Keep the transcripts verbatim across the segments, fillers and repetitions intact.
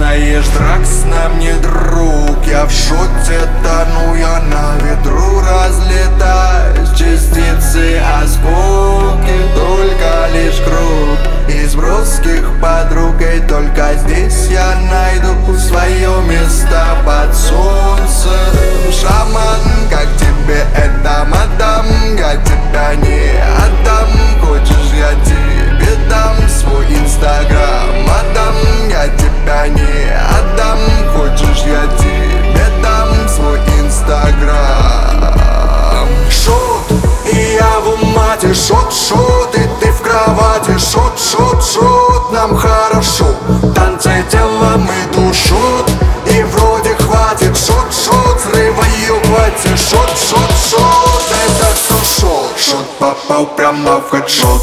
Знаешь, Дракс нам не друг. Я в шоте тону, я на ветру разлетаюсь. Частицы осколки, только лишь круг из броских подруг. И только здесь я найду свое место под солнцем. Шаман, как тебе это, мадам? Я тебя не отдам. Хочешь, я тебе дам свой инстаграм, мадам? Я тебя не отдам. Хочешь, я тебе дам свой инстаграм. Шот, и я в умате. Шот, шот, и ты в кровати. Шот, шот, шот, нам хорошо. Танцы телом и душот, и вроде хватит. Шот, шот, срыва ее хватит. Шот, шот, шот, это все шот. Шот попал прямо в хедшот.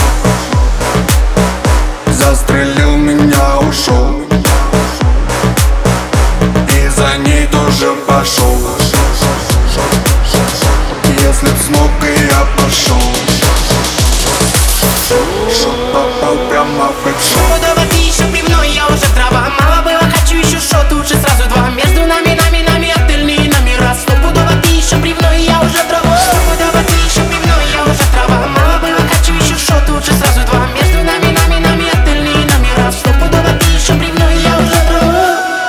Застрелил меня, ушел, и за ней тоже пошел. Если б смог, и я пошел. Шот попал прямо в хедшот. Пудово ты еще пивной, я уже трава. Мало было, хочу еще шот, лучше сразу два. Между нами, нами, нами отельные номера. Стопудово ты еще пивной, я уже трава. Стопудово ты еще пивной, я уже трава. Мало было, хочу еще шот, лучше сразу два. Между нами, нами, нами отельные номера. Стопудово ты еще пивной, я уже трава.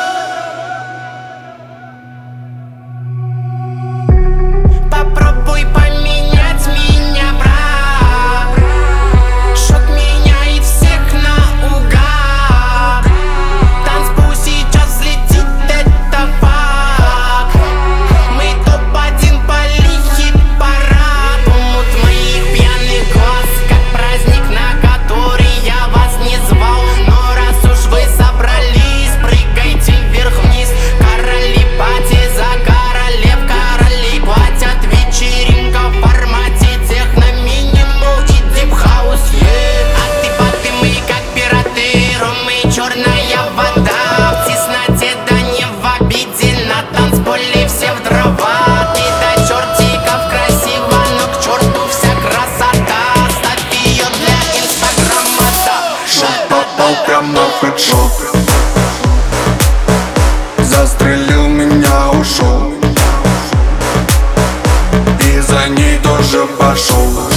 Попробуй поменять меня, брат. Шот меняет всех наугад. Танцпол сейчас взлетит, это факт. Мы топ-один по хит-парад. Умут моих пьяных глаз, как праздник, на который я вас не звал. Но раз уж вы собрались, прыгайте вверх-вниз. Короли пати за королев, короли платят. Вечеринка в формате техно, минимал и дип-хаус, yeah. А ты баты, мы как пираты, ром и черная вода. В тесноте, да не в обиде, на танцполе все в дрова. Ты до чертиков красиво, но к черту вся красота. Ставь ее для инстаграма, да. Шот попал прямо в хедшот. Застрелил меня, ушел, и за ней тоже пошел.